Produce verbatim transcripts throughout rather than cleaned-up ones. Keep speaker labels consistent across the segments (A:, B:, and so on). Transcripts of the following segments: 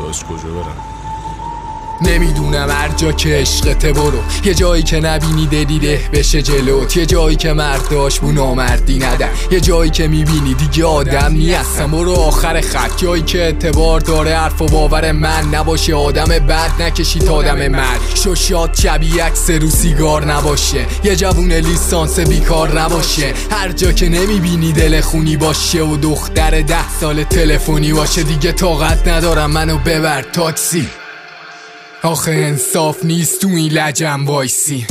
A: داشت کجا برم؟
B: نمیدونم هر جا که عشقته برو، یه جایی که نبینی دلیله بشه جلوت، یه جایی که مرداش بو نامردی ندن، یه جایی که میبینی دیگه آدم نیستم. برو آخر خط، جایی که اعتبار داره حرف و باور من نباشه، آدم بد نکشی تا آدم مرد شوشات شبیه عکس رو سیگار نباشه، یه جوون لیسانس بیکار نباشه، هر جا که نمیبینی دل خونی باشه و دختر ده سال تلفنی باشه. دیگه طاقت ندارم منو ببر تاکسی، آخه انصاف نیست تو این لجم وایسی.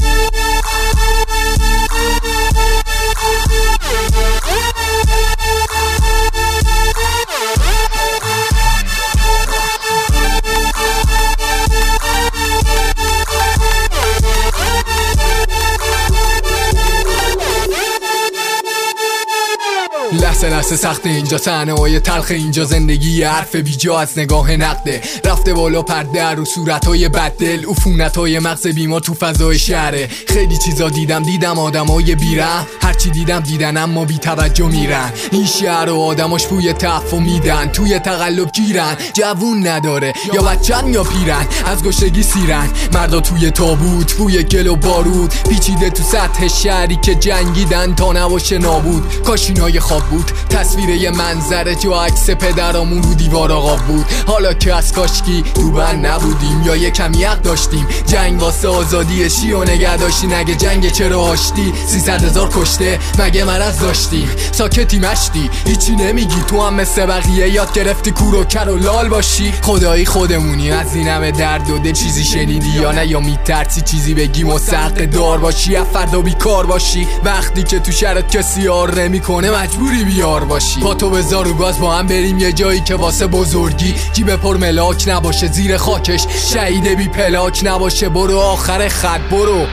B: لحظه لحظه سخته اینجا، صحنه‌های تلخ اینجا، زندگی حرف بیجا از نگاه نقده، رفته بالا پرده رو صورت‌های بددل، عفونت‌های مغز بیمار تو فضای شهره. خیلی چیزا دیدم دیدم آدمای بیرحم، هرچی دیدم دیدن اما بی توجه میرن. این شهر و آدماش بوی تعفن میدن، توی تقلب گیرن، جوون نداره یا بچن یا پیرن، از گشنگی سیرن. مردا توی تابوت بوی گل و بارود، پیچیده تو سطح شهری که جنگیدن تا نباشه نابود. کاشینای خواب بود، تصویر یه منظره جو عکس پدرامون رو دیوار آقا بود. حالا که از کاشکی تو بند نبودیم یا یه کمی حق داشتیم، جنگ واسه آزادی شی و نگه داشتی. نگه جنگ چرا آشتی؟ سیصد هزار کشته مگه مرض داشتی؟ ساکتی مشتی هیچی نمیگی، تو هم مثل بقیه یاد گرفتی کور و کر و لال باشی. خدایی خودمونی از این همه درد و دل چیزی شنیدی یا نه، یا میترسی چیزی بگی مستحق دار باشی یا فردا بیکار باشی؟ وقتی که تو شرط کسی یار نمیکنه مجبوری بیار باشی. پا تو بذار و گاز با هم بریم یه جایی که واسه بزرگی جیب پر ملاک نباشه، زیر خاکش شهید بی پلاک نباشه. برو آخر خط، برو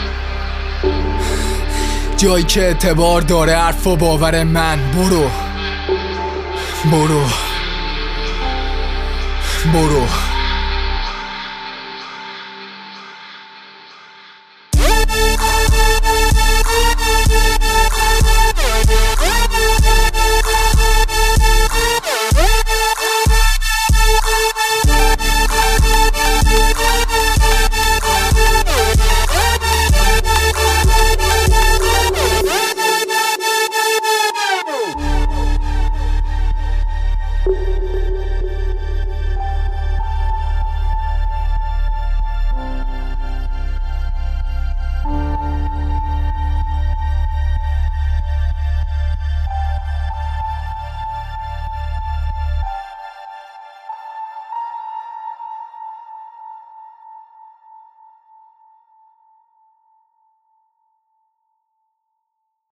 B: جایی که اعتبار داره حرف و باور من. برو برو برو